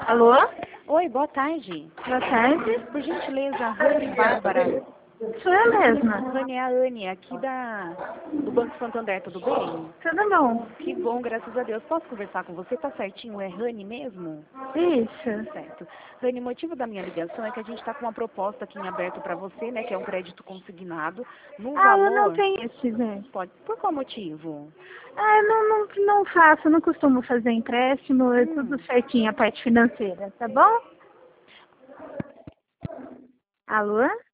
Alô? Oi, boa tarde. Boa tarde. Por gentileza, Rani Bárbara. Sou eu mesma. Rani é a Anne, aqui do Banco Santander, tudo bem? Tudo bom? Que bom, graças a Deus. Posso conversar com você? Tá certinho? É Rani mesmo? Isso. Certo. Rani, o motivo da minha ligação é que a gente está com uma proposta aqui em aberto para você, né? Que é um crédito consignado no Eu não valor... tenho esse, né? Pode. Por qual motivo? Eu não faço, não costumo fazer empréstimo, é tudo certinho a parte financeira, tá bom? Alô?